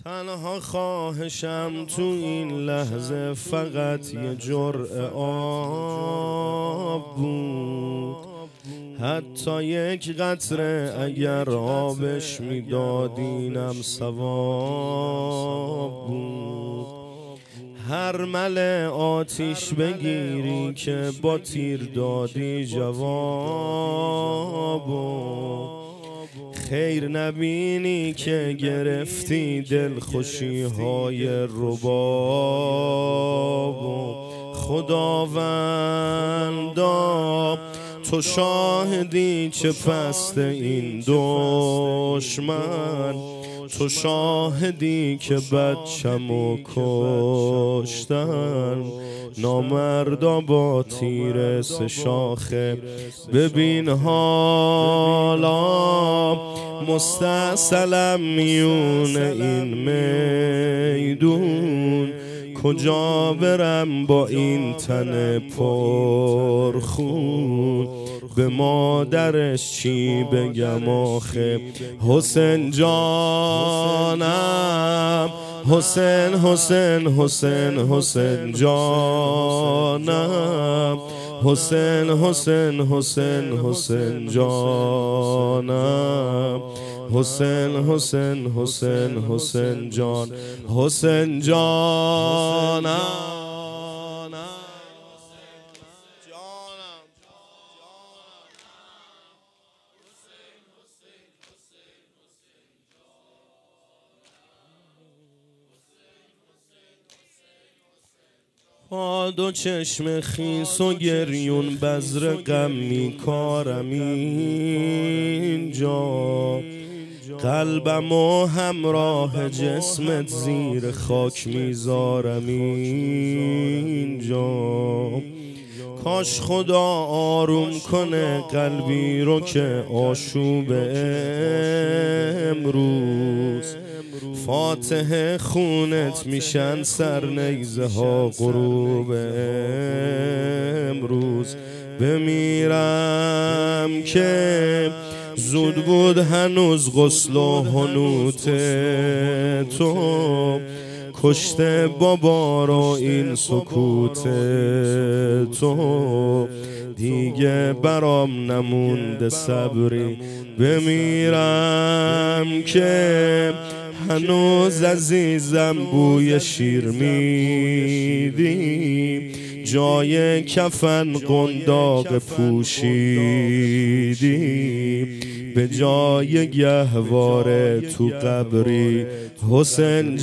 تنها خواهشم تو این لحظه فقط یه جرعه آب بود، حتی یک قطره اگر آبش میدادینم ثواب بود. هر مل آتیش بگیری که با تیر دادی جواب، خیر نبینی که گرفتی دل خوشی های رباب. خداوندا تو شاهدی چه پست این دشمن، تو شاهدی که بچه‌مو کشتن. نامردا با تیر سه شاخه ببین حالا مستاصلم میون این میدون. کجا برم با این تن پرخون، به مادرش چی بگم آخه؟ حسین جانم، حسین حسین حسین حسین جانم، حسین حسین حسین حسین جانم، حسین حسین حسین حسین جان، حسین جانم. با دو چشم خیس و گریون بذر غم میکارم اینجا، قلبم و همراه جسمت زیر خاک میذارم اینجا. کاش خدا آروم کنه قلبی رو که آشوب امروز، فاتحه خونت میشن سر نیزه ها غروب امروز. بمیرم که زود بود هنوز غسل و حنوت تو، کشته بابا رو این سکوت تو، دیگه برام نمونده صبری. بمیرم که هنوز عزیزم بوی شیر میدی، جای کفن قنداق پوشیدی، به جای گهواره تو قبری. حسین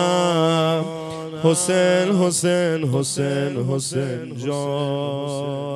جانم، حسین حسین حسین حسین جان.